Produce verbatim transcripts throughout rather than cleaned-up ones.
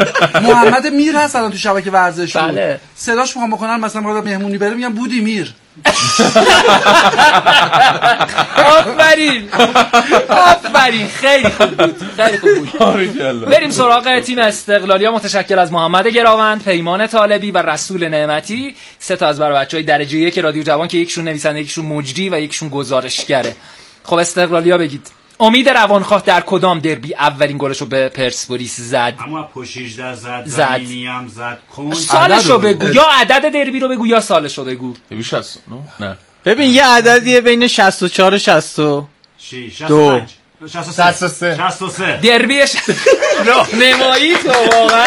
محمد میر هست الان تو شبکه ورزش. بله. صداش میخوام بکنن مثلا میخواد مهمونی بره میگم بودی میر. آفرین آفرین خیلی خوب بود خیلی خوب بود. بریم سراغ تیم استقلالیا متشکل از محمد گراوند، پیمان طالبی و رسول نعمتی، سه تا از بر بچهای درجه یک رادیو جوان که یکشون نویسنده، یکشون مجری و یکشون گزارشگره. خب استقلالیا بگید امید روانخواه در کدام دربی اولین گلشو به پرسپولیس زد؟ اما پشت هجده زد، زد. زمینی هم زد. کن سالشو بگو یا عدد دربی رو بگو یا سالشو بگو. بیش از نه ببین یه عددیه بین شصت و چهار و شصت و دو شصت و سه شصت و سه دربیش نمایی تو واقعا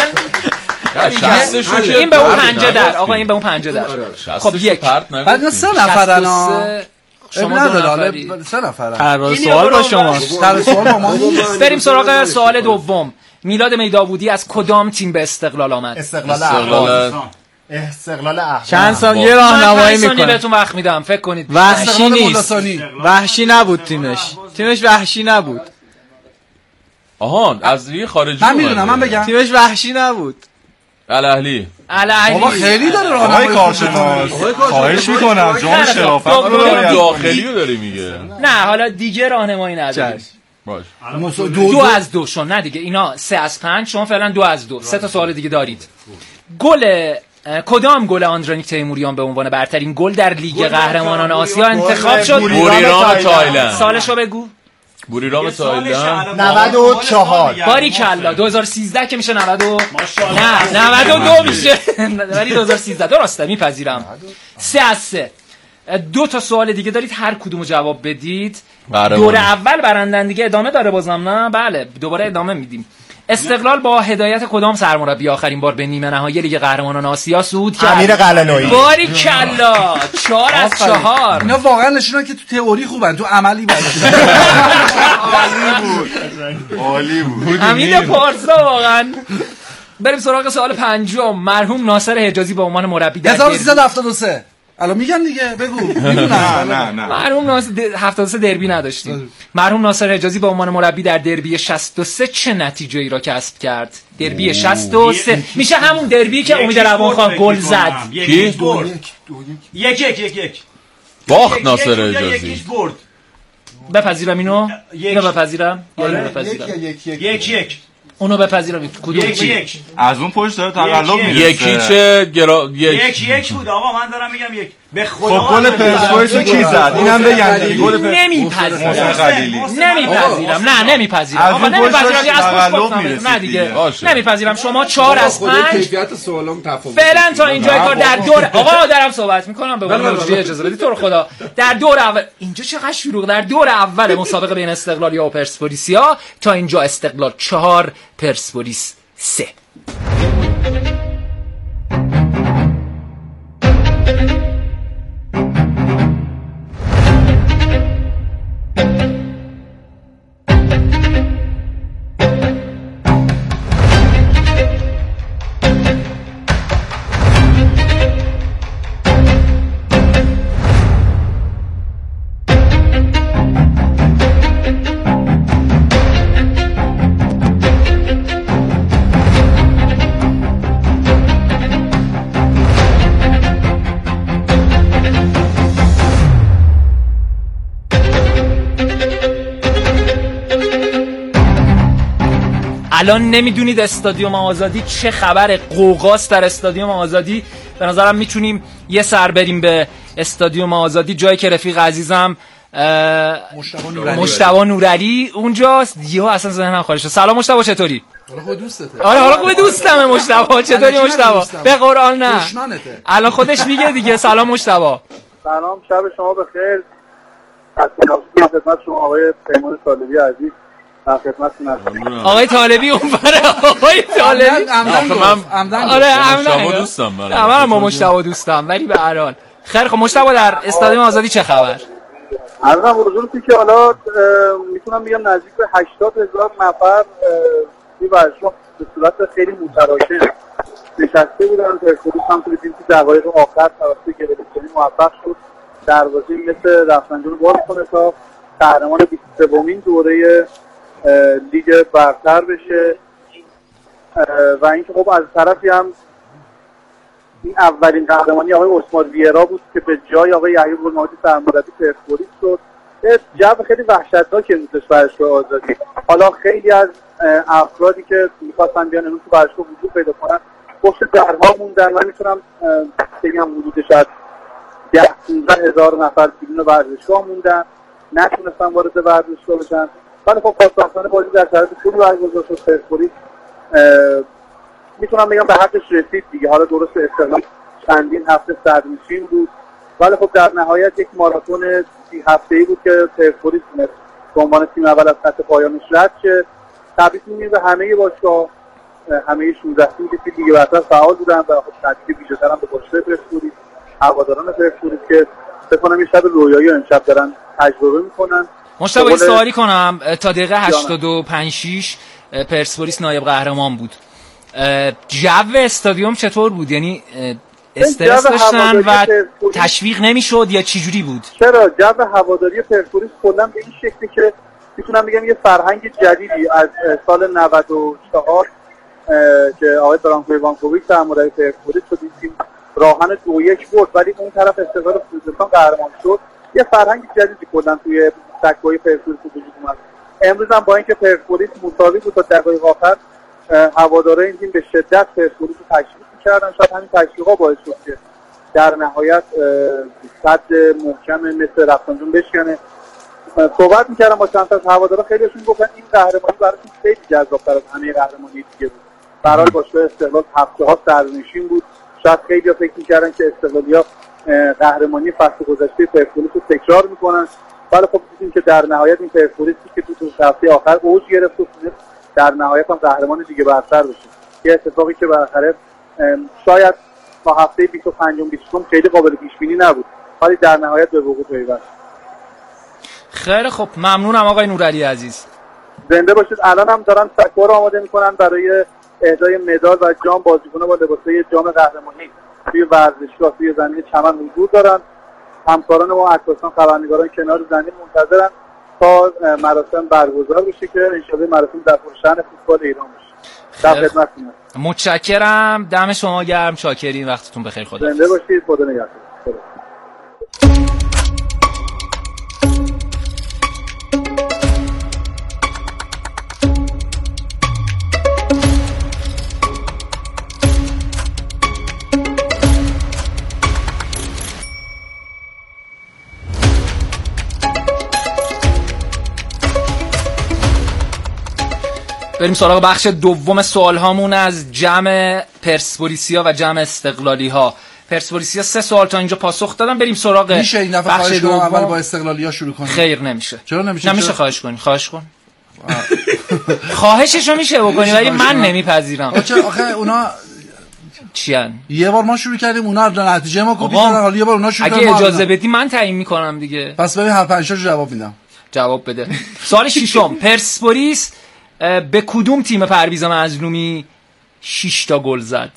این به اون پنجه در آقا این به اون پنجه در. خب یک بعد نه سه نفرن شما دو نفری سه نفرن. قرار سوال با شما قرار سوال با ما نیست. بریم سراغ سوال دوم. میلاد میداودی از کدام تیم به استقلال آمد؟ استقلال اهواز. استقلال اهواز. چند سال یه راهنمایی میکنه. بهتون وقت میدم فکر کنید. وحشی نیست. وحشی نبود تیمش. تیمش وحشی نبود. آهان از لیگ خارجی من میدونم من بگم تیمش وحشی نبود. الاهلی. الاهلی بابا خیلی داره راهنمایی کارشناس. خواهش میکنم جان شرافت داخلی رو داری میگه. نه حالا دیگه راهنمایی نداره. باش. دو, دو از دو شون نه دیگه اینا سه از پنج شما فعلا دو از دو. سه تا سوال دیگه دارید. گل کدام گل آندرانیک تیموریان به عنوان برترین گل در لیگ قهرمانان آسیا انتخاب شد؟ بوریرام تایلند. سالشو بگو. بوریرام تایلند نود و چهار. باریکلا دو هزار و سیزده که میشه نود نه نود و دو میشه ولی دو هزار و سیزده درسته میپذیرم. سه از سه. دو تا سوال دیگه دارید هر کدومو جواب بدید. دور اول برندن دیگه ادامه داره بازم نه؟ بله دوباره ادامه میدیم. استقلال با هدایت کدام سرمربی آخرین بار به نیمه نهایی لیگ قهرمانان آسیا صعود کرد؟ امیر قلعه‌نویی. باریکلا چهار از چهار. اینا واقعا نشونن که تو تئوری خوبن تو عملی بد. عالی بود عالی بود امین پارسا واقعا. بریم سراغ سوال پنجم. مرحوم ناصر حجازی به عنوان مربی در هزار و سیصد و هفتاد و سه الان میگم دیگه بگو. نه نه نه مرحوم ناصر هفتاد و سه دربی نداشتیم. مرحوم ناصر حجازی به عنوان مربی در دربی شصت و سه چه نتیجه‌ای را کسب کرد؟ دربی شصت و سه میشه همون دربی که امید روانخواه گل زد. کی؟ یک یک یک یک باخت ناصر حجازی. بپذیرم اینو؟ اینو بپذیرم؟ یا اینو بپذیرم؟ یک یک اونو بپذیرم. کدوم؟ یک یک. از اون پشت داره تقلب میره. یکی چه گرا یک یک بود آقا من دارم میگم یک. به خدا خب گل پرسپولیس کی زد؟ اینم بگم دیگه گل نمیپذیرم. نمیپذیرم. نه نمیپذیرم. آقا نمیپذیرم. از نه دیگه. نمیپذیرم. شما چهار از پنج. کیفیت سوالام تفاوت. فعلا تا اینجای کار در دور آقا دارم صحبت میکنم به قول مجری اجازه بدید تو رو خدا. در دور اول اینجا چقدر شروع در دور اول مسابقه بین استقلالیا و پرسپولیسیا تا اینجا استقلال چهار پرسپولیس سه. الان نمیدونید استادیوم آزادی چه خبر قوقاست در استادیوم آزادی. به نظرم میتونیم یه سر بریم به استادیوم آزادی، جایی که رفیق عزیزم مشتبه نورعلی مشتبه نورعلی اونجاست. یهو اصلا ذهنم خارج شد. سلام مشتبه چطوری؟ حالا خود دوستته. آره حالا خوب دوستمه مشتبه. چطوری مشتبه؟ به قرآن نه. دشمنته. الان خودش میگه دیگه. سلام مشتبه. سلام شب شما بخیر. از خدمت شما آقای پیمان طالبی عزیز. در خدمتتون هستم. آقای طالبی اون بره. آقای طالبی عمدن. آره عمدن. مشتبه دوستم برای. منم با مشتبه دوستم ولی به هر حال. خیلی خب مشتبه در استادیوم آزادی چه خبر؟ عرضم حضورتون که حالا میتونم بگم نزدیک به هشتاد هزار نفر این ورزشگاه به صورت خیلی متراکم نشسته بودن. پرسپولیس هم توی تیم که دقایق آخر توسط گرفتنی موفق شد دروازه مثل رفسنجان باز کنه تا قهرمان بیست و سومین دوره لیگ برتر بشه. و اینکه خب از طرفی هم این اولین قهرمانی آقای عثمان ویرا بود که به جای آقای یحیی گل‌محمدی سرمربی پرسپولیس شد. جو خیلی وحشتناکی امروز ورزشگاه آزادی. حالا خیلی از افرادی که می‌خواستن بیان امروز تو ورزشگاه حضور پیدا کنن پشت درها موندن. من میتونم بگم حدود شاید ده پانزده هزار نفر بیرون ورزشگاه موندن، نتونستن وارد ورزشگاه بشن. ولی خب خوشبختانه بازی در شرایط خوبی برگزار شد. پرسپولیس میتونم بگم به حقش رسید دیگه. حالا درست استقلال چندین هفته صدرنشین بود، ولی خب در نهایت یک ماراتون سی هفته‌ای بود که پرسپولیس تونست به عنوان تیم اول از خط پایانش رد شه. تبریک میگیم به همه باشگاه، همه شانزده تیمی که لیگ برتر فعال بودن و خب تبریک ویژه‌تر هم به باشگاه پرسپولیس، هواداران پرسپولیس که فکر کنم این شب رویایی امشب دارن تجربه میکنن. مشتاق این سوالی کنم، تا دقیقه هشتاد و پنج شش پرسپولیس نایب قهرمان بود. جو استادیوم چطور بود؟ یعنی استرس داشتن و تشویق نمیشد یا چی جوری بود؟ چرا جو هواداری پرسپولیس کلا به این شکلی که میتونم بگم یه فرهنگ جدیدی از سال نود و چهار که آقای برانکو ایوانکوویچ سرمربی پرسپولیس شد، تیم راهن دو یک برد ولی اون طرف استقلال خوزستان قهرمان شد. یه فرهنگ جدیدی کلا توی سکوی پرسپولیس وجود اومد. امروز هم با اینکه پرسپولیس مساوی بود تا دقایق آخر، هوادارهای این تیم به شدت پرسپولیس رو تشویق می‌کردن. شاید همین تشویق‌ها باعث شد که در نهایت صد محکم مثل رفسنجان بشکنه. صحبت می‌کردم با چند تا از هوادارا، خیلیشون گفتن این قهرمانی براشون خیلی جذاب‌تر از همه قهرمانی دیگه بود. برای باشگاه استقلال هفته‌ها صدرنشین بود. شاید خیلی‌ها فکر می‌کردن که استقلالی‌ها قهرمانی فصل گذشته پرسپولیس رو تکرار می‌کنن، ولی خب دیدیم که در نهایت این پرسپولیسی که تو دو هفته آخر اوج گرفت و در نهایت هم قهرمان دیگه برتر بشه. یه اتفاقی که بالاخره شاید تا هفته بیست و پنج بیست خیلی قابل پیش بینی نبود، ولی در نهایت به وقوع پیوست. خیلی خب، ممنونم آقای نورعلی عزیز. زنده باشید. الان هم دارن سکو رو آماده میکنن برای اهدای مدال و جام. بازیکن‌ها با لباسای جام قهرمانی توی ورزشگاه توی زمین چمن حضور دارن. همکاران ما عکاسان، خبرنگاران کنار زمین منتظرن تا مراسم برگزار بشه که انشالله مراسم در پرشأن فوتبال ایران بشه. در خدمتتونم. متشکرم، دم شما گرم، شاکرین، وقتتون بخیر. خدا زنده باشید. خدا نگهدار. بریم سراغ بخش دوم سوال هامون از جمع پرسپولیسیا و جمع استقلالی‌ها. پرسپولیسیا سه سوال تا اینجا پاسخ دادن. بریم سراغ میشه این دفعه خواهش کنم اول با استقلالی‌ها شروع کنیم؟ خیر نمیشه. چرا نمیشه؟ نمیشه خواهش کنی. خواهش کن. خواهششو میشه بکنی ولی من نمیپذیرم. آخه اونا چیان؟ یه بار ما شروع کردیم، اونا نتیجه ما کپی کردن، حالا یه بار اونا شروع کردن. اگه اجازه بدی من تعیین میکنم دیگه. پس ببین هر پنج تا جواب میدم. جواب بده. سوال ششم، پرسپولیس به کدوم تیم پرویز مظلومی شش تا گل زد؟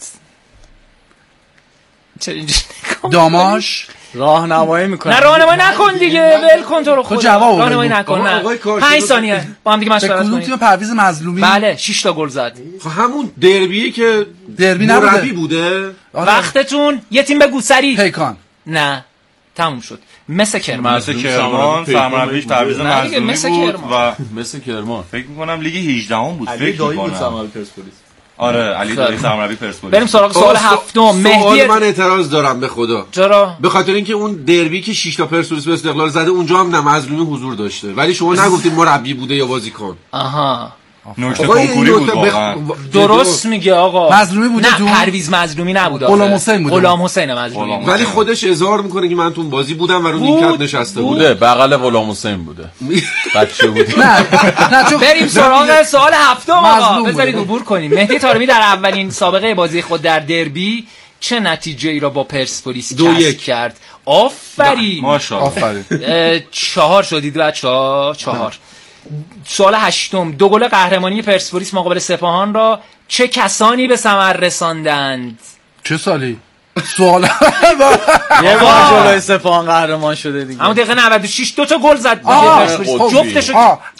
چه اینجوری داماش راهنمایی میکنه. نه راهنمایی نکن دیگه، ول کن تو رو خدا. جواب راهنمایی نکن. نه پنج ثانیه با هم دیگه مشورت کنیم. کدوم تیم پرویز مظلومی؟ بله شش تا گل زد. خب همون دربیه که دربی مربی بوده. وقتتون یه تیم بگو سری. پیکان. نه تموم شد. مثل کرمان. مثل کرمان سرمربیش پرویز مظلومی بود و مثل کرمان فکر می‌کنم لیگ هجده هم بود. علی دایی بود سرمربی پرسپولیس. آره علی دایی سرمربی پرسپولیس. بریم سراغ سوال هفتم. مهدی من اعتراض دارم به خدا. چرا؟ به خاطر اینکه اون دربی که شش تا پرسپولیس به استقلال زده اونجا هم نه مظلومی حضور داشته، ولی شما نگفتید مربی بوده یا بازیکن. آها نکته کنکوری بود واقعا. درست میگه آقا. مظلومی بوده تو؟ نه پرویز مظلومی نبود. غلام حسین بود. غلام حسین مظلومی. ولی خودش اظهار میکنه که من تو اون بازی بودم و رو نیمکت نشسته بوده. بغل غلام حسین بوده. بچه بود. نه نه چون بریم سراغ سوال هفتم آقا. بذارید عبور کنیم. مهدی طارمی در اولین سابقه بازی خود در دربی چه نتیجه‌ای را با پرسپولیس کسب کرد؟ آفرین. ماشاءالله. آفرین. چهار شدید بچه‌ها، چهار. سوال هشتم، دو گل قهرمانی پرسپولیس مقابل سپاهان را چه کسانی به ثمر رساندند؟ چه سالی؟ سوال یه بار جلوی سپاهان قهرمان شده دیگه. همون دقیقه نود و شش دو تا گل زد پرسپولیس. جفتشو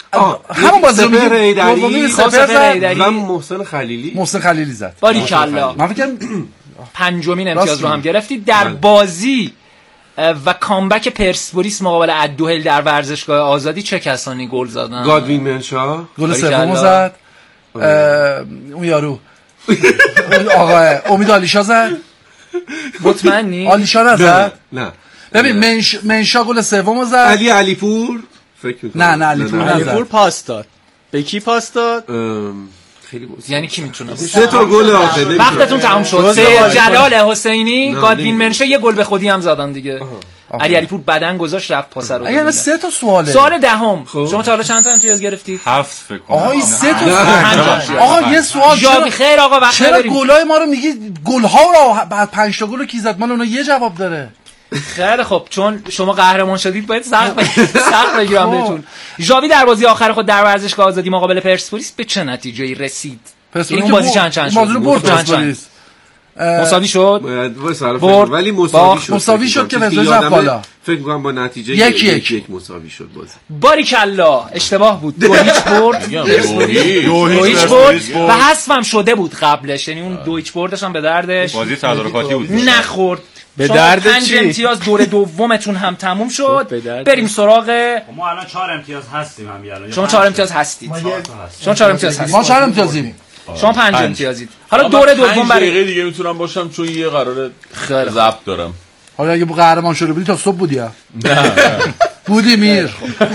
همون بازی رو سپهر ایدری دومی سپهر سپهر ایدری. و محسن خلیلی محسن خلیلی زد. باریکلا. من فکر پنجمین امتیاز رو هم گرفتید در بازی و کامبک پرسپولیس مقابل الدوحل در ورزشگاه آزادی. چه کسانی گل زدن؟ گادوین منشا گل سومو زد. اون یارو آقا امید آلیشا زد. مطمئنی؟ آلیشا نزد؟ نه ببین منش منشا گل سومو زد. علی علیپور فکر می‌کنم. نه نه علیپور نزد. علیپور پاس داد. به کی پاس داد؟ خیلی بوس. یعنی کی میتونه؟ سه تا گل آخر. وقتتون تموم شد. سید جلال حسینی، گادوین منشا یه گل به خودی هم زدن دیگه. علی علیپور بدن گذاشت رفت پاس رو. اگه سه تا سواله. سوال دهم. شما تا حالا چند تا امتیاز گرفتید؟ هفت فکر کنم. آقا این سه تا آقا یه سوال جواب خیر آقا وقت چرا نداریم. گلای ما رو میگی گل‌ها رو بعد پنج تا گل رو کی زد؟ مال اونها یه جواب داره. خیلی خب چون شما قهرمان شدید باید سخت بگیرم سخت بگیرم بهتون. ژاوی در بازی آخر خود در ورزشگاه آزادی مقابل پرسپولیس به چه نتیجه‌ای رسید؟ پرسپولیس این بازی چند چند شد؟ بازی رو برد پرسپولیس. مساوی شد. برد ولی مساوی شد. مساوی شد که وزش رفت بالا. فکر کنم با نتیجه یک یک یک مساوی شد بازی. باریکلا اشتباه بود. دو هیچ برد. دو هیچ برد و حذفم شده بود قبلش. یعنی اون دو هیچ بردش هم به دردش بازی تدارکاتی بود. نخورد. به درد پنج چی؟ امتیاز دور دومتون هم تموم شد. بریم سراغ ما الان چهار امتیاز هستیم هم الان. شما چهار امتیاز هستید. شما چهار امتیاز هستید. ما چهار امتیازیم. شما پنج امتیازید. حالا دور دوم برای دقیقه دیگه میتونم باشم چون یه قراره خیلی ضبط دارم. حالا اگه قهرمان شده بودی تا صبح بودی ها؟ نه بودی میر.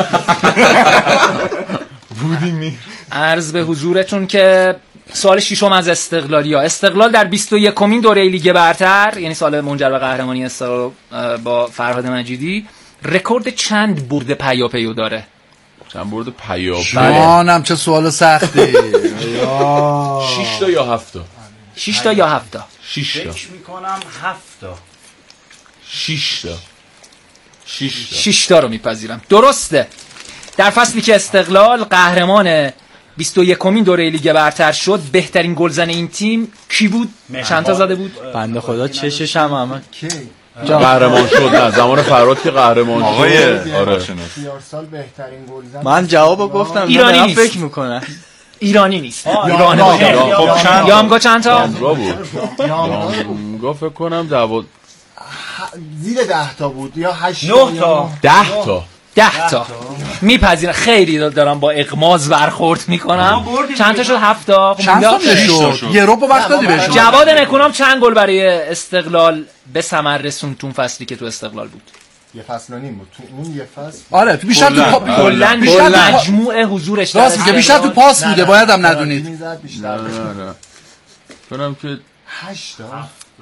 بودی میر. عرض به حضورتون که سال ششم از استقلالیا. استقلال در بیست و یکمین دوره لیگ برتر، یعنی سال منجر به قهرمانی استقلال با فرهاد مجیدی، رکورد چند برد پیاپیو داره؟ چند برد پیاپی؟ جانم چه سوال سختی. شش تا یا هفت تا؟ شش تا یا هفت تا؟ شش تا. فکر می‌کنم هفت تا. شش تا. شش تا. شش تا رو میپذیرم. درسته. در فصلی که استقلال قهرمان بیست و یکمین دوره لیگ برتر شد، بهترین گلزن این تیم کی بود؟ چند تا زده بود؟ بنده خدا چشش هم همه قهرمان شد. نه زمان فرهاد که قهرمان شد. آقای آره. سال بهترین گلزن. من جواب گفتم. ایرانی نیست. فکر میکنن ایرانی نیست. ایرانی خب چند یامگا چند تا؟ یامگا بود. یامگا فکر کنم دواد زیر ده تا بود یا هشت نه تا. ده تا. ده تا میپذیرم. خیلی دارم با اغماز برخورد میکنم. چند تا شد؟ هفت تا. چند تا شد؟ یه رو با وقت دادی بهش. جواد نکنم چند گل برای استقلال به ثمر رسوند تو فصلی که تو استقلال بود؟ یه فصل و نیم بود. تو اون یه فصل آره تو بیشتر تو کلا بیشتر مجموع حضورش راست میگه. بیشتر تو پاس بوده. باید هم ندونید. میزد بیشتر. کنم که هشت تا.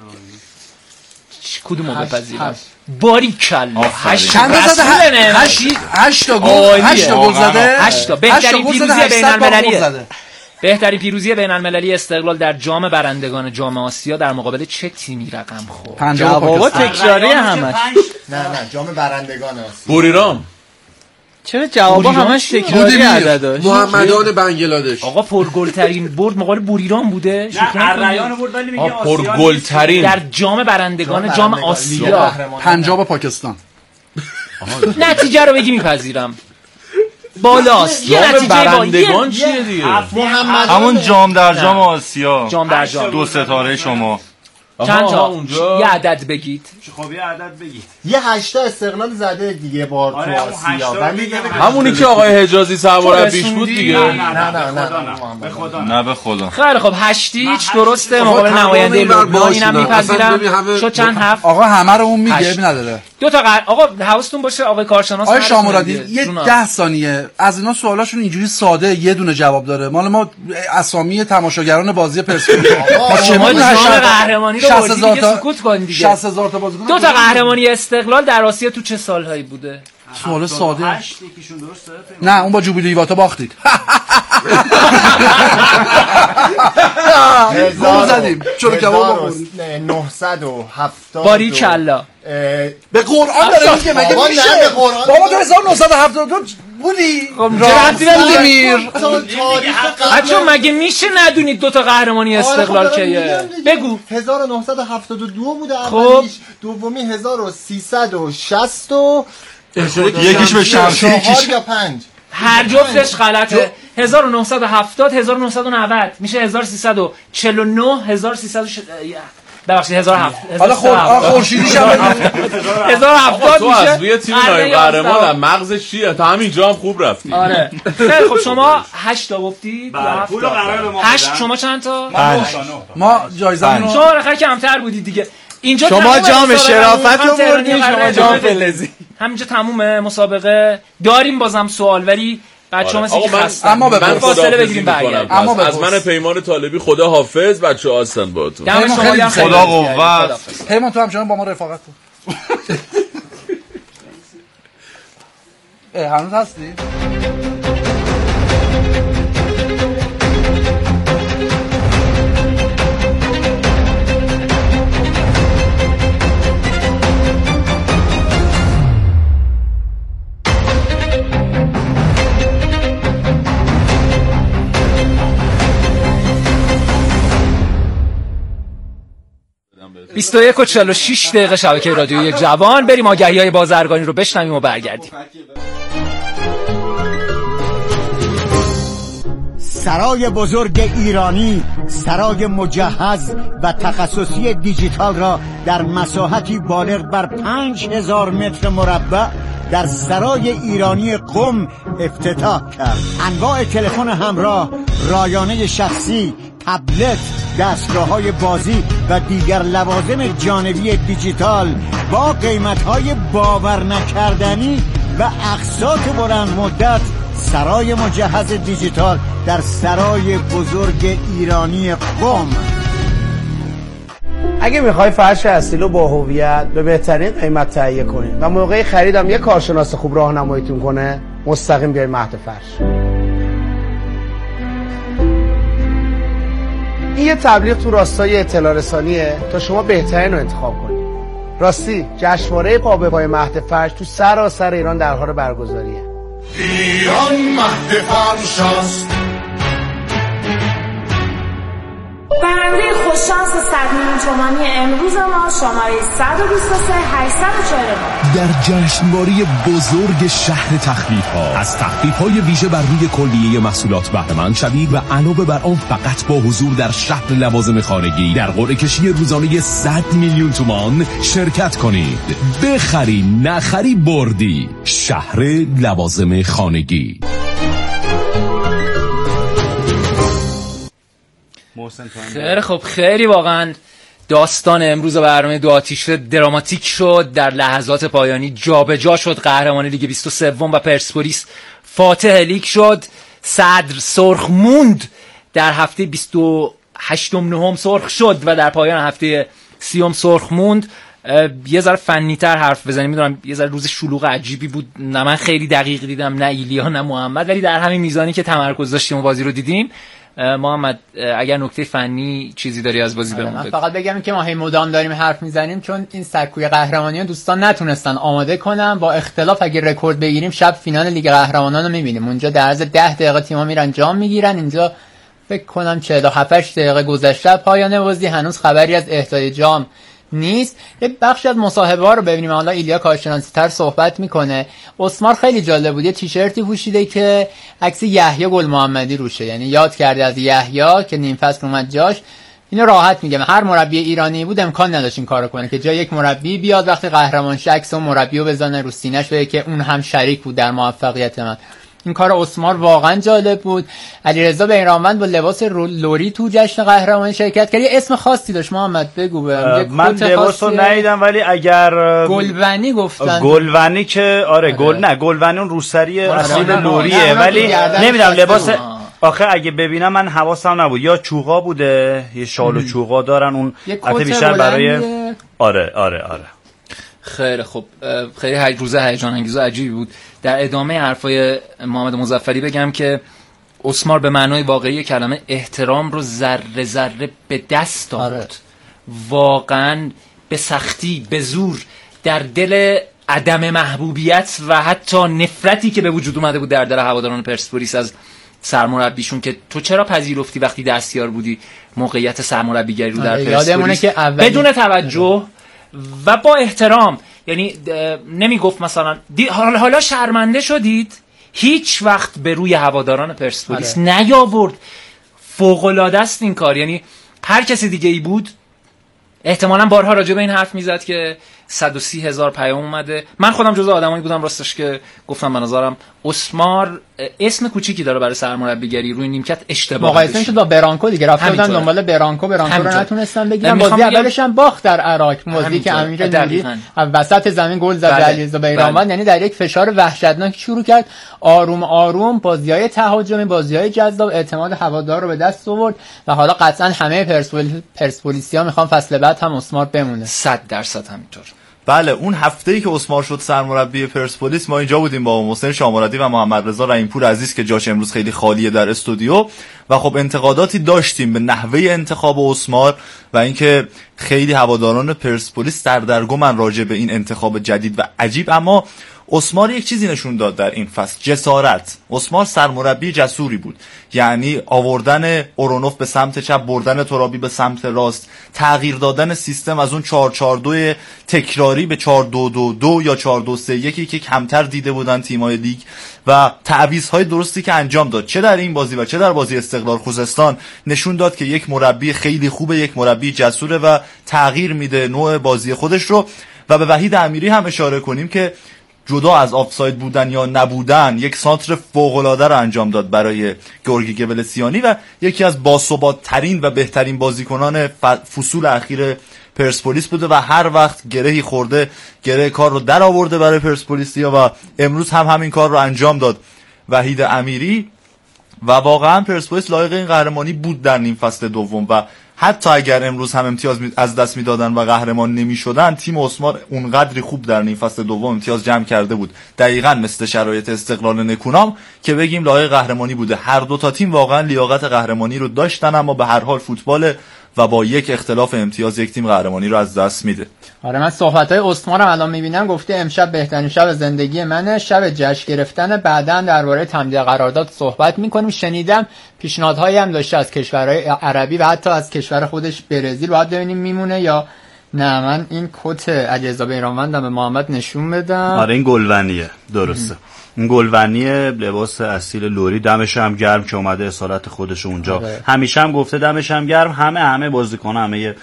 کدومو بپذیرم؟ باریکلا. هشت چند تا زده؟ هشت هشت تا گل. هشت تا گل زده. هشت تا. بهترین پیروزی بین المللی. بهترین پیروزی بین المللی استقلال در جام برندگان جام آسیا در مقابل چه تیمی رقم خورد؟ جوابا تکراری همش. نه نه جام برندگان است. بوریرام. چرا جوابا همش تکراری عدد داشت؟ محمدان بنگلادش. آقا پرگل‌ترین برد مقابل بوریرام بوده. ارریان برد ولی میگه پرگل‌ترین در جام برندگان جام آسیا. پنجاب پاکستان. نتیجه رو بگی میپذیرم. بالاست. یه نتیجه برندگان چیه دیگه؟ محمد همون جام در جام آسیا. جام در جام. دو ستاره شما. چند تا؟ اونجا یه عدد بگید. خب یه عدد بگید. یه هشتا استقلال زده دیگه بار تو آره، اون آسیا. هشتا رو ولی میگم. همونی که آقای حجازی سرمربیش بود دیگه. نه نه نه، نه نه، نه به خدا نه به خدا. خیلی خب هشتیچ هشت درسته خب، مقابل تمام نماینده این بر لبنان. اینم باشونن. اصلا ببین میپذیرم. همه- شد چند هفت؟ آقا همه رو اون میگه هشت. اب نداره. دو تا قر... آقا حواستون باشه آقای کارشناس. آقای نرسونه شامرادی دیگه. یه جونم. ده ثانیه از اینا سوالاشون اینجوری ساده یه دونه جواب داره. مال ما اسامی تماشاگران بازی پرسپولیس. ما چه شما ما جام قهرمانی رو بردید دیگه، تا سکوت کن دیگه. شصت هزار تا بازیکن. دو تا قهرمانی استقلال در آسیا تو چه سالهایی بوده؟ سوال ساده. هشت یکیشون درسته؟ نه اون با جوبیلی ایواتا باختید. گل زدیم. چون کباب خوردیم. نهصد و هفتاد. باریکلا. به قرآن داره میگه مگه بابا میشه؟ نه به قرآن. بابا تو هزار و نهصد و هفتاد و دو بودی؟ خب رفتی دیگه میر. تاریخ بچه مگه میشه ندونید دو تا قهرمانی استقلال کیه؟ بگو. هزار و نهصد و هفتاد و دو بوده خب. اولیش. دومی هزار و سیصد و شصت و یکیش به شمسی چهار یکیش یا پنج. هر جفتش غلطه. هزار و نهصد و هفتاد هزار و نهصد و نود میشه هزار و سیصد و چهل و نه هزار و سیصد ببخشید هزار و هفتاد. حالا خورشیدی شب هزار و هفتاد تو میشه. از روی تیم نای قهرمان مغزش چیه؟ تا همینجا هم خوب رفتی. آره. خیلی خب شما هشت تا گفتید. پول قرار به ما هشت شما چند تا؟ ما جایزمون شما رقم کمتر بودید دیگه. اینجا شما جام شرافت رو بردید، شما جام فلزی. همینجا تموم مسابقه. داریم بازم سوال ولی بچه‌ها مثل که خستن. اما به فاصله بگیریم برگردیم. اما از من پیمان طالبی خدا حافظ، بچه‌ها هستن باهاتون. خدا قوت. پیمان تو همچنان با ما رفاقت کن. اه هنوز هستی؟ بیست و یک و چهل و شش دقیقه شبکه رادیو یک جوان. بریم آگهی‌های بازرگانی رو بشنویم و برگردیم. سرای بزرگ ایرانی، سرای مجهز و تخصصی دیجیتال را در مساحتی بالغ بر پنج هزار متر مربع در سرای ایرانی قم افتتاح کرد. انواع تلفن همراه، رایانه شخصی، تبلت، دستگاه‌های بازی و دیگر لوازم جانبی دیجیتال با قیمت‌های باور نکردنی و اقساط بلند مدت. سرای مجهز دیجیتال در سرای بزرگ ایرانی قم. اگه میخوای فرش اصیل با هویت به بهترین قیمت تهیه کنی و موقع خریدم یه کارشناس خوب راهنماییتون کنه، مستقیم بیای مهد فرش. این یه تبلیغ تو راستای اطلاع رسانیه تا شما بهترین رو انتخاب کنید. راستی جشنواره پا به پای مهد فرش تو سراسر ایران در حال برگزاریه. ایران مهد فرش است. برنده خوششانس صد میلیون تومانی امروز ما شماره صد و بیست و سه هشتصد و چهل و نه در جشنواره بزرگ شهر تخفیف ها. از تخفیف های ویژه بر روی کلیه محصولات بهره مند شوید و علاوه بر آن فقط با حضور در شهر لوازم خانگی در قرعه کشی روزانه صد میلیون تومان شرکت کنید. بخری نخری بردی. شهر لوازم خانگی. خیلی خب، خیلی واقعا داستان امروز برنامه دو آتیش دراماتیک شد. در لحظات پایانی جابجا شد قهرمانی لیگ بیست و سه و پرسپولیس فاتح لیگ شد. صدر سرخ موند در هفته بیست و هشت نهم سرخ شد و در پایان هفته سی سرخ موند. یه ذره فنی‌تر حرف بزنیم، میدونم یه ذره روز شلوغ عجیبی بود، نه من خیلی دقیق دیدم، نه ایلیا نه محمد، ولی در همین میزانی که تمرکز داشتیم و بازی رو دیدیم. محمد اگر نکته فنی چیزی داری از بازی بگو. من فقط بگم که ما هی مدام داریم حرف میزنیم چون این سکوی قهرمانیان دوستان نتونستن آماده کنن. با اختلاف اگه رکورد بگیریم شب فینال لیگ قهرمانان رو میبینیم. اونجا در عرض ده دقیقه تیم‌ها میرن جام میگیرن، اینجا فکر کنم چهل و هفت دقیقه گذشته پایان بازی هنوز خبری از اهدای جام نیست. یه بخشی از مصاحبه ها رو ببینیم. حالا ایلیا کارشناسی تر صحبت میکنه. اسمار خیلی جالب بود، یه تیشرتی پوشیده که عکس یحیی گل محمدی روشه، یعنی یاد کرده از یحیی که نیم فصل اومد جاش. اینو راحت میگم هر مربی ایرانی بود امکان نداشت این کارو کنه که جای یک مربی بیاد وقتی قهرمان شه عکس اون مربی رو بزنه رو سینه‌ش بگه که اون هم شریک بود در موفقیت من. این کار اسمار واقعا جالب بود. علیرضا بیرانوند با لباس لوری تو جشن قهرمانی شرکت کرد. یه اسم خاصی داشت محمد بگو. من لباس رو ندیدم ولی اگر گلونی گفتن گلونی که آره گل نه گلونی اون روسری اصیل لوریه، ولی نمیدونم لباس آخه اگه ببینم من حواسم نبود، یا چوغا بوده، یه شال و چوغا دارن اون البته بیشتر برای آره آره آره خیلی خب، خیلی روز هیجان انگیز و عجیبی بود. در ادامه حرفای محمد مظفری بگم که اسمار به معنای واقعی کلمه احترام رو ذره ذره به دست آورد. آره. واقعا به سختی، به زور، در دل عدم محبوبیت و حتی نفرتی که به وجود اومده بود در دل هواداران پرسپولیس از سرمربیشون که تو چرا پذیرفتی وقتی دستیار بودی موقعیت سرمربیگری رو در پرسپولیس بدون توجه و با احترام. یعنی نمیگفت مثلا حالا شرمنده شدید هیچ وقت به روی هواداران پرسپولیس نیاورد. فوق العاده است این کار. یعنی هر کسی دیگه ای بود احتمالاً بارها راجع به این حرف میزد که صد و سی هزار پیام اومده. من خودم جزو آدمایی بودم راستش که گفتم به نظرم اسمار اسم کوچیکی داره برای سرمربیگری، روی نیمکت اشتباه مقایسه میشه با برانکو دیگه. رفته بودن دنبال برانکو، برانکو رو نتونستن بگیرن. بازی اولش هم باخت در عراق، بازی که امیر نوری وسط زمین گل زد به علیرضا بیرانوند. یعنی در یک فشار وحشتناک شروع کرد، آروم آروم بازی‌های تهاجمی، بازی‌های جذاب اعتماد هوادار رو به دست آورد و حالا قطعا همه پرسپولیس پرسپولیسیا میخوان فصل بعد هم اسمار بمونه. صد درصد همینطور. بله، اون هفته‌ای که اسمار شد سرمربی پرسپولیس ما اینجا بودیم با محسن شامرادی و محمد رضا رحیمپور عزیز که جاش امروز خیلی خالیه در استودیو و خب انتقاداتی داشتیم به نحوه انتخاب اسمار و اینکه خیلی هواداران پرسپولیس در درگمن راجع به این انتخاب جدید و عجیب. اما اسمار یک چیزی نشون داد در این فصل، جسارت. اسمار سرمربی جسوری بود، یعنی آوردن اورونوف به سمت چپ، بردن ترابی به سمت راست، تغییر دادن سیستم از اون چهار چهار دو تکراری به چهار دو دو دو یا چهار دو سه یک که کمتر دیده بودن تیم‌های لیگ و تعویض‌های درستی که انجام داد چه در این بازی و چه در بازی استقلال خوزستان نشون داد که یک مربی خیلی خوبه، یک مربی جسوره و تغییر میده نوع بازی خودش رو. و به وحید امیری هم اشاره کنیم که جدا از آفساید بودن یا نبودن یک سانتر فوق‌العاده رو انجام داد برای گورگی گبلسیانی و یکی از باثبات‌ترین و بهترین بازیکنان فصول اخیر پرسپولیس بوده و هر وقت گرهی خورده گره کار رو در آورده برای پرسپولیسیا و امروز هم همین کار رو انجام داد وحید امیری و واقعا پرسپولیس لایق این قهرمانی بود در نیم فصل دوم و حتی اگر امروز هم امتیاز از دست میدادن و قهرمان نمیشدن، تیم اسمار اونقدری خوب در نیم فصل دوم امتیاز جمع کرده بود، دقیقاً مثل شرایط استقلال نکونام که بگیم لایق قهرمانی بوده. هر دو تا تیم واقعا لیاقت قهرمانی رو داشتن، اما به هر حال فوتبال و با یک اختلاف امتیاز یک تیم قهرمانی رو از دست میده. آره، من صحبت‌های اسمارم الان میبینم، گفته امشب بهترین شب زندگی منه، شب جشن گرفتن، بعداً درباره تمدید قرارداد صحبت میکنیم. شنیدم پیشنهادهایی هم داشته از کشورهای عربی و حتی از کشور خودش برزیل. باید ببینیم میمونه یا نه. من این کت علیرضا بیرانوندم به محمد نشون بدم. آره این گلونیه، درسته. این گلونیه، لباس اصیل لوری، دمش هم گرم که اومده اصالت خودش اونجا. آره. همیشه هم گفته دمش هم گرم. همه همه بازیکن، همه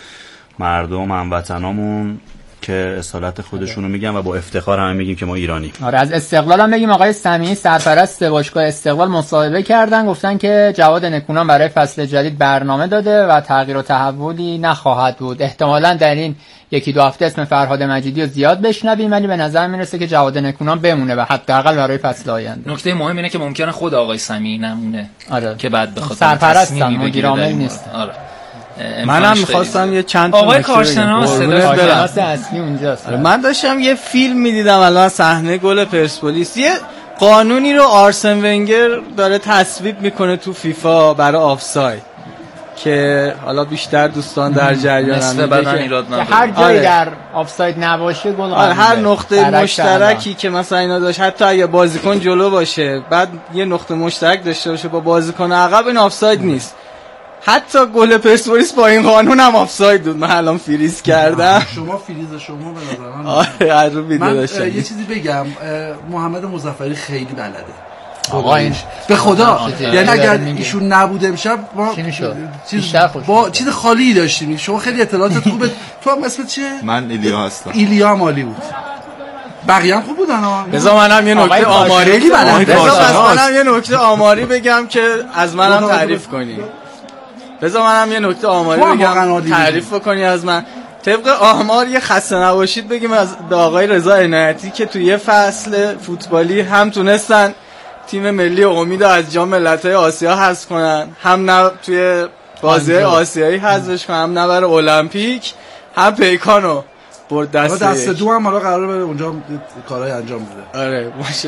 مردم هموطنامون که اصالت خودشونو میگن و با افتخار همه میگیم که ما ایرانی. آره، از استقلال هم بگیم آقای سمیعی سرپرست باشگاه استقلال مصاحبه کردن، گفتن که جواد نکونام برای فصل جدید برنامه داده و تغییر و تحولی نخواهد بود. احتمالاً در این یکی دو هفته اسم فرهاد مجیدی رو زیاد بشنویم، ولی به نظر میرسه که جواد نکونام بمونه و حداقل برای فصل آینده. نکته مهم اینه که ممکنه خود آقای سمیعی نمونه. آره. که بعد بخاطر سرپرستم مدیر عامل نیست. آره. منم می‌خواستم یه چند تا آقای کارشناس کارشناس اصلی اونجاست. من داشتم یه فیلم می‌دیدم الان صحنه گل پرسپولیس، یه قانونی رو آرسن ونگر داره تصویب میکنه تو فیفا برای آفساید که حالا بیشتر دوستان در جریانن که هر جایی آره. در آفساید نباشه گل آره، هر نقطه مشترکی که مثلا اینا داشت، حتی اگه بازیکن جلو باشه بعد یه نقطه مشترک داشته باشه با بازیکن عقب، این آفساید نیست. حتی گل پرسپولیس با این قانون هم آفساید بود. من الان فریز کردم. شما فریز شما به نظر من آره هر رو ویدیو داشتم. یه چیزی بگم، محمد مظفری خیلی بلده آقا این به خدا، یعنی اگر ایشون نبود امشب ما چیز با چیز خالی داشتیم. شما خیلی اطلاعاتت خوبه. تو هم اسمت چیه؟ من ایلیا هستم. ایلیا مالی بود. بقیه هم خوب بودن ها. بذار منم یه نکته آماری بذار منم یه نکته آماری بگم که از منم تعریف کنی. بذار منم یه نکته آماری بگم تعریف بکنی از من. طبق آمار یه خسته نباشید بگیم از آقای رضا عنایتی که توی یه فصل فوتبالی هم تونستن تیم ملی امید از جام ملت‌های آسیا حذف کنن، هم نه توی بازی آسیایی حذفش کنن، هم نه برای المپیک، هم پیکانو برد دست دست دو هم حالا قراره بره اونجا کارهای انجام بده. آره باشه.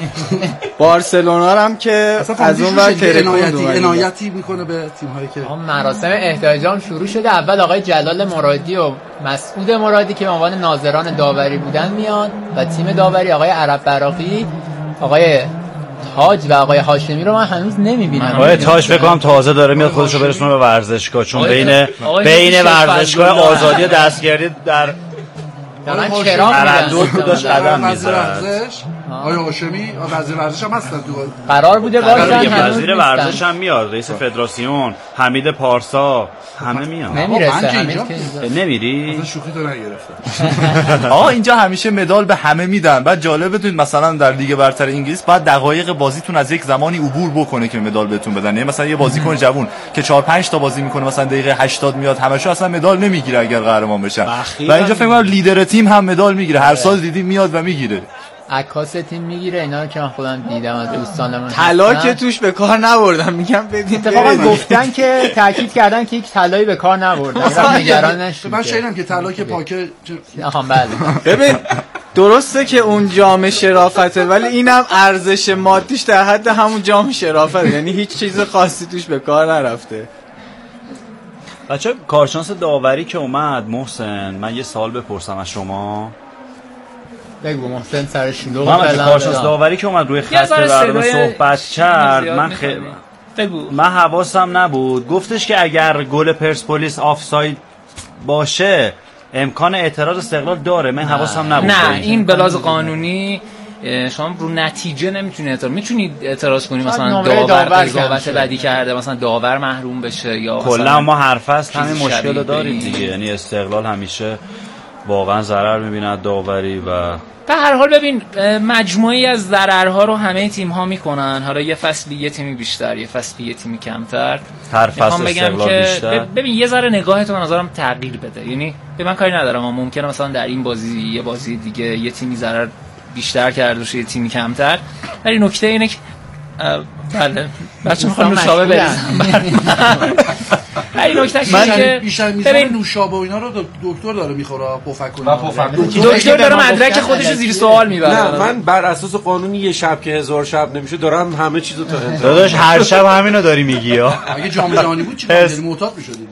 بارسلونا هم که از اون ور عنایتی عنایتی میکنه به تیم‌هایی که مراسم احتجاج شروع شده. اول آقای جلال مرادی و مسعود مرادی که به عنوان ناظران داوری بودن میان و تیم داوری آقای عرب براقی، آقای تاج و آقای هاشمی رو من هنوز نمیبینم. آقای تاج فکر کنم تازه داره میاد خودش رو برسونه به ورزشگاه، چون بین بین ورزشگاه آزادی دستگیری در دارن کرام میدن داشت قدم میزد. آیا هاشمی وزیر ورزش هم هستن تو قرار بوده باشن. وزیر ورزش هم میاد، رئیس فدراسیون، حمید پارسا، همه میاد. نمیرسه نمیری؟ اصلا شوخی تو نگرفتم. آقا اینجا همیشه مدال به همه میدن. بعد جالب بدونید مثلا در لیگ برتر انگلیس بعد دقایق بازیتون از یک زمانی عبور بکنه که مدال بهتون بدن. یعنی مثلا یه بازیکن جوون که چهار پنج تا بازی میکنه مثلا دقیقه هشتاد میاد همشو اصلا مدال نمیگیره اگر قهرمان بشن. و اینجا فکر کنم لیدر تیم هم مدال میگیره. هر سال دیدیم میاد و میگیره. عکاس تیم میگیره اینا رو که من خودم دیدم از دوستانم. طلا که توش به کار نبردن میگم ببین. اتفاقا گفتن که تاکید کردن که یک طلایی به کار نبردن. نگران نشید. من شنیدم که طلا که پاکه. آها بله. ببین درسته که اون جام شرافته ولی اینم ارزش مادیش در حد همون جام شرافته، یعنی هیچ چیز خاصی توش به کار نرفته. بچه کارشناس داوری که اومد محسن، من یه سوال بپرسم از شما. بگو محسن سر شلوغ محمد کارشناس داوری که اومد روی خط برنامه صحبت کرد، من خیلی من حواسم نبود، گفتش که اگر گل پرسپولیس آفساید باشه امکان اعتراض استقلال داره. من حواسم نبود. نه این بلاز قانونی شما رو نتیجه نمیتونید اعتراض، میتونید اعتراض کنید مثلا داور قضاوت بدی کرده مثلا داور محروم بشه یا کلا ما هر فصل همین مشکل رو داریم دیگه. یعنی استقلال همیشه واقعا ضرر میبینه داوری و به هر حال ببین مجموعی از ضررها رو همه تیم‌ها میکنن. حالا یه فصل یه تیمی بیشتر، یه فصل یه تیمی کمتر. هر فصل استقلال بیشتر. ببین یه ذره نگاهت به نظرم تغییر بده. یعنی به من کاری ندارم اما ممکنه مثلا در این بازی یه بازی دیگه یه تیمی ضرر بیشتر کرده باشه یه تیمی کمتر. ولی نکته اینه که بله بچه میخوام نوشابه بریزم. این نکتهش اینه که بیشتر میزان نوشابه و اینا رو دکتر داره میخوره پفک کنه. دکتر داره مدرک خودش رو زیر سوال میبره. نه من بر اساس قانون یه شب که هزار شب نمیشه دارم همه چیزو تا انتها. داداش هر شب همینو داری میگی ها. اگه جام جهانی بود چیکار کنیم؟ معتاد میشدیم.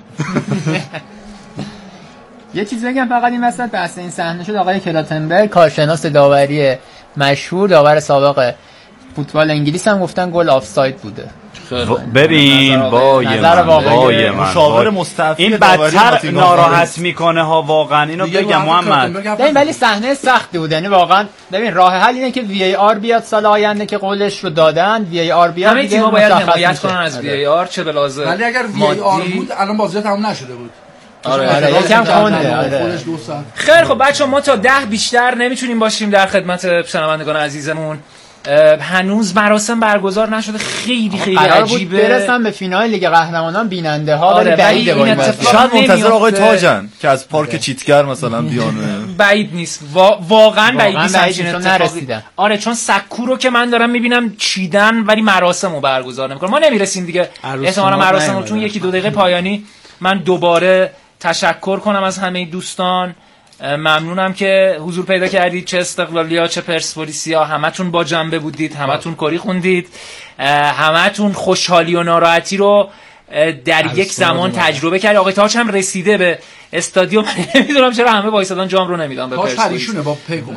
یه چیز بگم فقط این وسط بحث این صحنه شد. آقای کلاتنبرگ کارشناس داوری مشهور، داور سابق فوتبال انگلیس هم گفتن گل آفساید بوده. ببین وای من وای من مشاور مستعفی این بدتر ناراحت میکنه ها واقعا. اینو بگم محمد ببین ولی صحنه سختی بود. یعنی واقعا ببین راه حل اینه که وی ای آر بیاد سال آینده که قولش رو دادن. وی ای آر بیاد همه تیم‌ها باید حمایت کنن از وی ای آر چه به لازم. ولی اگر وی ای آر بود الان بازی تموم نشده بود. آره آره یکم خونده. خیر خب بچه‌ها ما تا ده بیشتر نمیتونیم باشیم در خدمت شنوندگان عزیزمون. هنوز مراسم برگزار نشده. خیلی خیلی عجیبه. برسن به فینال لیگ قهرمانان بیننده ها. آره بعید این اتفاق شاید منتظر آقای تاجن که از پارک چیتگر مثلا بیان. بعید نیست واقعا بعید نیست همچین اتفاقی. آره چون سکو رو که من دارم میبینم چیدن ولی مراسمو برگزار نمیکنه. ما نمیرسیم دیگه احتمالاً مراسمو چون یکی دو دقیقه پایانی. من دوباره تشکر کنم از همه دوستان. ممنونم که حضور پیدا کردید، چه استقلالیا چه پرسپولیسیا. همتون با جنبه بودید، همتون کری خوندید، همتون خوشحالی و ناراحتی رو در یک زمان تجربه کردید. آقای تاج هم رسیده به استادیوم. نمیدونم چرا همه وایسادن جام رو نمیدن به پرسپولیس. با پیکو.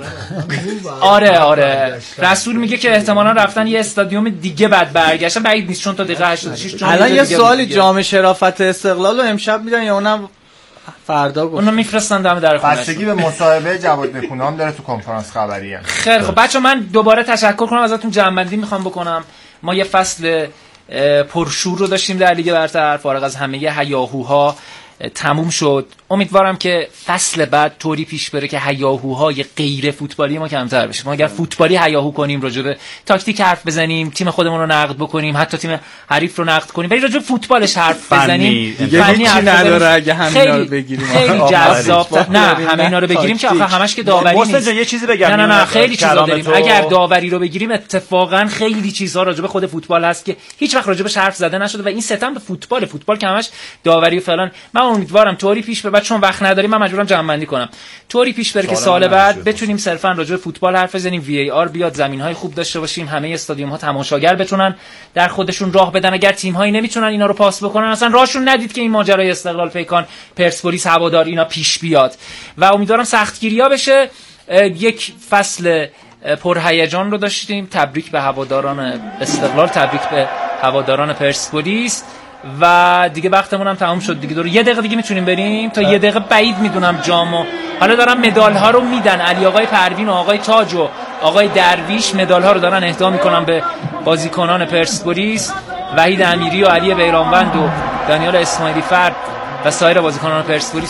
آره آره رسول میگه که احتمالاً رفتن یه استادیوم دیگه بعد برگشتن. بعید نیست چون تا دقیقه هشتاد و شش جام. الان یه سوالی جام شرافت استقلال رو امشب میدن یا اونم فردا گفت؟ اونو میفرستن دم در خونه. بستگی به مصاحبه جواد نکونام داره تو کنفرانس خبری. خیر خب بچا من دوباره تشکر کنم ازتون. جمع‌بندی میخوام بکنم. ما یه فصل پرشور رو داشتیم در لیگ برتر. فارغ از همه هیاهوها تموم شد. امیدوارم که فصل بعد طوری پیش بره که هیاهوهای غیر فوتبالی ما کمتر بشه. ما اگر فوتبالی هیاهو کنیم، راجع به تاکتیک حرف بزنیم، تیم خودمون رو نقد بکنیم، حتی تیم حریف رو نقد کنیم، ولی راجع به فوتبالش حرف بزنیم فنی حرف نداره. اگه همینا رو بگیریم خیلی جذاب. نه همه اینا رو بگیریم که آخه همش که داوری نیست. یه چیزی بگم. نه نه نه خیلی چیزا داریم. اگر داوری رو بگیریم اتفاقا خیلی چیزها راجع به خود فوتبال هست که هیچ وقت راجع بهش حرف زده نشده و این ستم به فوتبال فوتبال که همش داوری فلان. من امیدوارم طوری پیش بره چون وقت نداریم. من مجبورم جمع‌بندی کنم. طوری پیش بره که سال بعد بتونیم صرفا راجع به فوتبال حرف بزنیم، وی ای آر بیاد، زمین‌های خوب داشته باشیم، همه استادیوم‌ها تماشاگر بتونن در خودشون راه بدن. اگر تیم‌هایی نمیتونن اینا رو پاس بکنن اصلا راهشون ندید که این ماجرای استقلال پیکان پرسپولیس هوادار اینا پیش بیاد و امیدوارم سختگیری‌ها بشه. یک فصل پرهیجان رو داشتیم. تبریک به هواداران استقلال، تبریک به هواداران پرسپولیس و دیگه وقتمون هم تمام شد دیگه. دور یه دقیقه دیگه میتونیم بریم تا یه دقیقه بعید میدونم جامو. حالا دارم مدال ها رو میدن علی آقای پروین و آقای تاج و آقای درویش مدال ها رو دارن اهدا میکنن به بازیکنان پرسپولیس. وحید امیری و علی بیرانوند و دانیال اسماعیلی فرد و سایر بازیکنان پرسپولیس